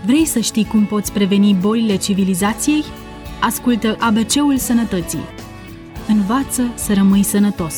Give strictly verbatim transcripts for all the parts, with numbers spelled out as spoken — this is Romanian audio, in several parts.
Vrei să știi cum poți preveni bolile civilizației? Ascultă A B C-ul Sănătății. Învață să rămâi sănătos.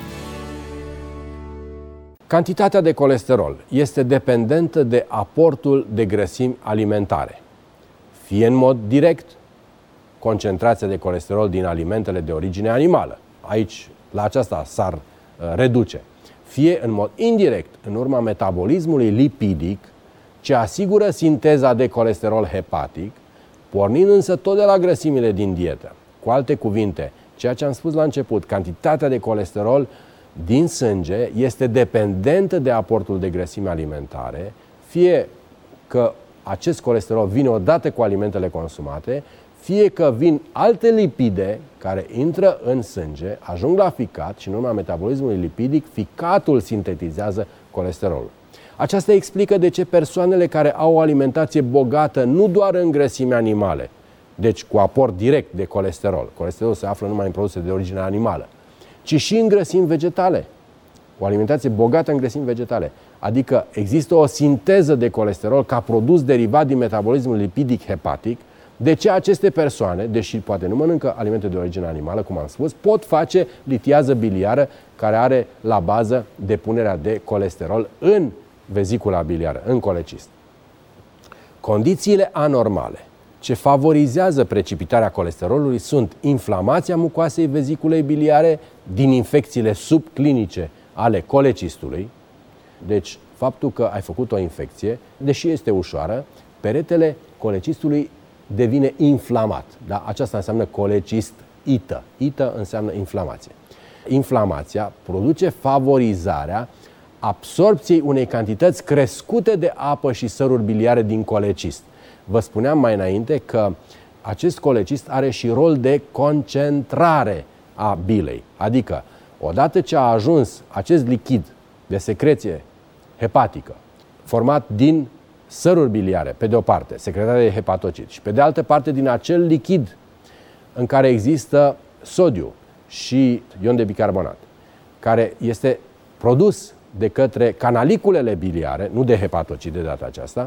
Cantitatea de colesterol este dependentă de aportul de grăsimi alimentare, fie în mod direct, concentrația de colesterol din alimentele de origine animală. Aici, la aceasta s-ar uh, reduce. Fie în mod indirect, în urma metabolismului lipidic, ce asigură sinteza de colesterol hepatic, pornind însă tot de la grăsimile din dietă. Cu alte cuvinte, ceea ce am spus la început, cantitatea de colesterol din sânge este dependentă de aportul de grăsimi alimentare, fie că acest colesterol vine odată cu alimentele consumate, fie că vin alte lipide care intră în sânge, ajung la ficat și în urma metabolismului lipidic, ficatul sintetizează colesterolul. Aceasta explică de ce persoanele care au o alimentație bogată nu doar în grăsimi animale, deci cu aport direct de colesterol, colesterolul se află numai în produse de origine animală, ci și în grăsimi vegetale, o alimentație bogată în grăsimi vegetale. Adică există o sinteză de colesterol ca produs derivat din metabolismul lipidic hepatic, de ce aceste persoane, deși poate nu mănâncă alimente de origine animală, cum am spus, pot face litiază biliară care are la bază depunerea de colesterol în vezicula biliară, în colecist. Condițiile anormale ce favorizează precipitarea colesterolului sunt inflamația mucoasei veziculei biliare din infecțiile subclinice ale colecistului. Deci, faptul că ai făcut o infecție, deși este ușoară, peretele colecistului devine inflamat. Da? Aceasta înseamnă colecistită. Ită înseamnă inflamație. Inflamația produce favorizarea absorbției unei cantități crescute de apă și săruri biliare din colecist. Vă spuneam mai înainte că acest colecist are și rol de concentrare a bilei. Adică, odată ce a ajuns acest lichid de secreție hepatică, format din săruri biliare, pe de o parte, secretate de hepatocit, și pe de altă parte din acel lichid în care există sodiu și ion de bicarbonat, care este produs de către canaliculele biliare, nu de hepatocit de data aceasta,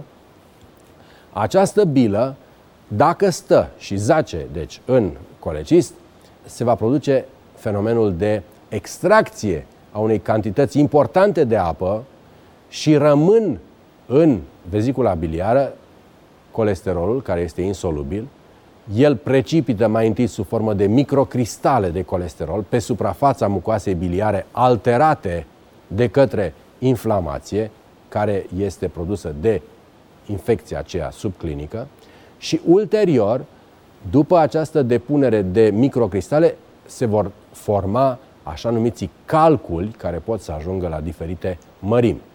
această bilă, dacă stă și zace, deci, în colecist, se va produce fenomenul de extracție a unei cantități importante de apă și rămân în vezicula biliară colesterolul, care este insolubil. El precipită mai întâi sub formă de microcristale de colesterol pe suprafața mucoasei biliare alterate de către inflamație, care este produsă de infecția aceea subclinică, și ulterior, după această depunere de microcristale, se vor forma așa numiți calculi care pot să ajungă la diferite mărimi.